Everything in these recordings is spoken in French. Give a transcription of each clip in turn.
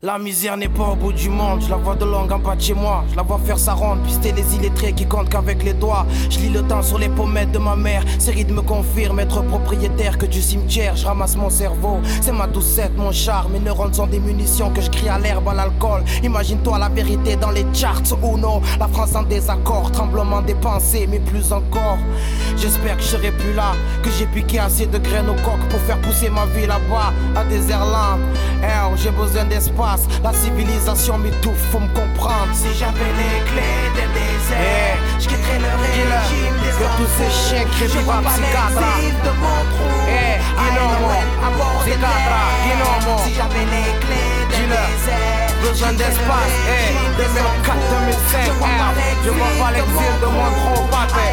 La misère n'est pas au bout du monde, je la vois de longue en bas de chez moi. Je la vois faire sa ronde, pister les illettrés qui comptent qu'avec les doigts. Je lis le temps sur les pommettes de ma mère. Ces rythmes me confirment être propriétaire que du cimetière. Je ramasse mon cerveau, c'est ma doucette, mon charme. Mes neurones sont des munitions que je crie à l'herbe, à l'alcool. Imagine-toi la vérité dans les charts ou non. La France en désaccord, tremblement des pensées, mais plus encore. J'espère que je serai plus là, que j'ai piqué assez de graines au coq pour faire pousser ma vie là-bas, à Déserland. J'ai besoin d'espace. La civilisation m'étouffe, faut me comprendre. Si j'avais les clés des déserts, je quitterais le régime des de tous ces chiens qui je vois pas l'exil de mon trou. À bord des terres. Si j'avais les clés des déserts, besoin d'espace, 2004, 2005, je vois pas l'exil de mon trou.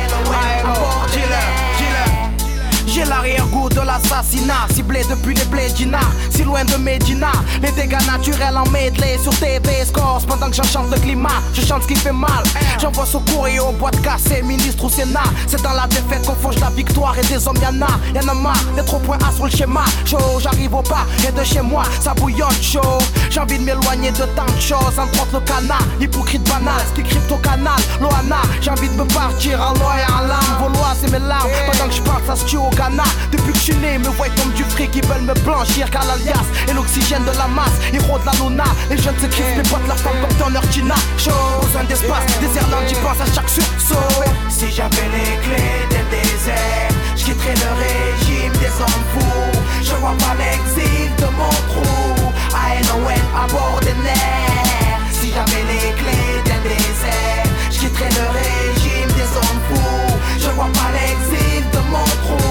J'ai l'arrière-goût de l'assassinat, ciblé depuis les Blédina, si loin de Médina. Les dégâts naturels en medley sur TV Scores. Pendant que j'enchante le climat, je chante ce qui fait mal. J'envoie secours et aux boîtes cassées, ministre ou sénat. C'est dans la défaite qu'on forge la victoire et des hommes y'en a marre d'être au point A sur le schéma. Chaud, j'arrive au bas et de chez moi, ça bouillonne chaud. J'ai envie de m'éloigner de tant de choses, entre autres le canard, hypocrite banal, ce qui crypto canal, Loana. J'ai envie de me partir en loi et en larmes, vaulois c'est mes larmes. Pendant que je parle, ça se tue au Ghana. Depuis que je suis né, me voient comme du fric, ils veulent me blanchir car l'alias et l'oxygène de la masse, héros de la luna. Les jeunes se kiffent, mes potes la femme comme Turner Tina. Chaud, besoin d'espace, Déserland, j'y pense à chaque sursaut. Si j'avais les clés des déserts, je quitterais le régime des hommes fous. Je vois pas l'exil de mon trou, à bord des nerfs. Si j'avais les clés des déserts, je quitterais le régime des hommes fous. Je vois pas l'exil de mon trou,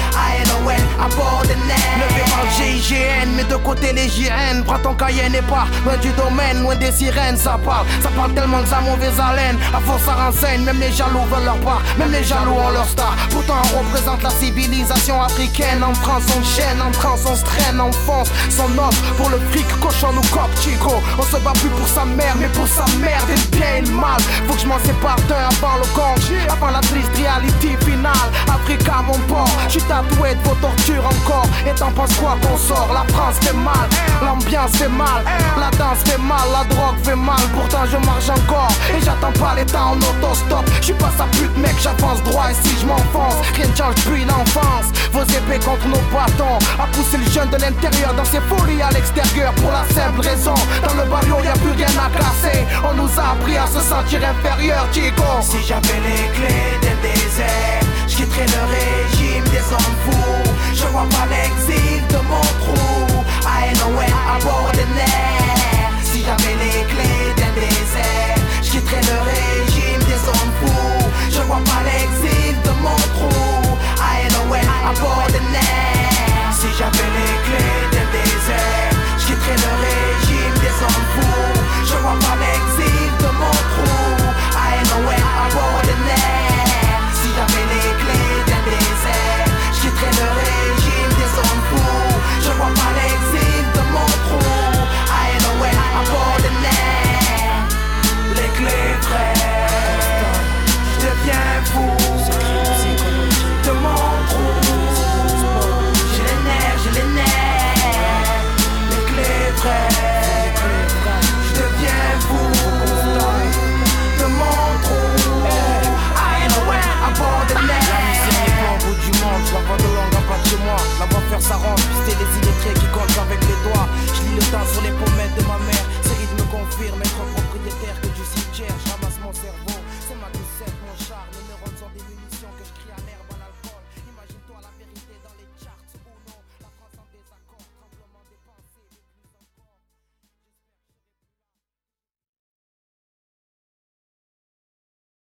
à bord des nerfs. Levé par le GIGN, mais de côté les JN. Prends ton Cayenne et pas loin du domaine, loin des sirènes. Ça parle tellement que ça mauvaise haleine. À force ça renseigne, même les jaloux veulent leur part, même les jaloux ont leur star. Pourtant on représente la civilisation africaine. En France on chaîne, en France on se traîne, on fonce son offre pour le fric, cochon ou coq chico. On se bat plus pour sa mère, mais pour sa mère, et le bien et le mal. Faut que je m'en sépare d'un avant le gong, avant la triste réalité finale. Africa mon port, j'suis tatoué de vos tortures encore. Et t'en penses quoi qu'on sort? La France fait mal, l'ambiance fait mal, la danse fait mal, la drogue fait mal. Pourtant je marche encore et j'attends pas l'état en autostop. J'suis pas sa pute mec, j'avance droit et si j'm'enfonce, rien ne change depuis l'enfance. Vos épées contre nos bâtons, à pousser le jeune de l'intérieur dans ses folies à l'extérieur. Pour la simple raison, dans le barrio y'a plus rien à casser. On nous a appris à se sentir inférieur, Chico. Si j'avais les clés des déserts, je quitterais le régime des hommes fous. Je vois pas l'exil de mon trou, à bord des nerfs.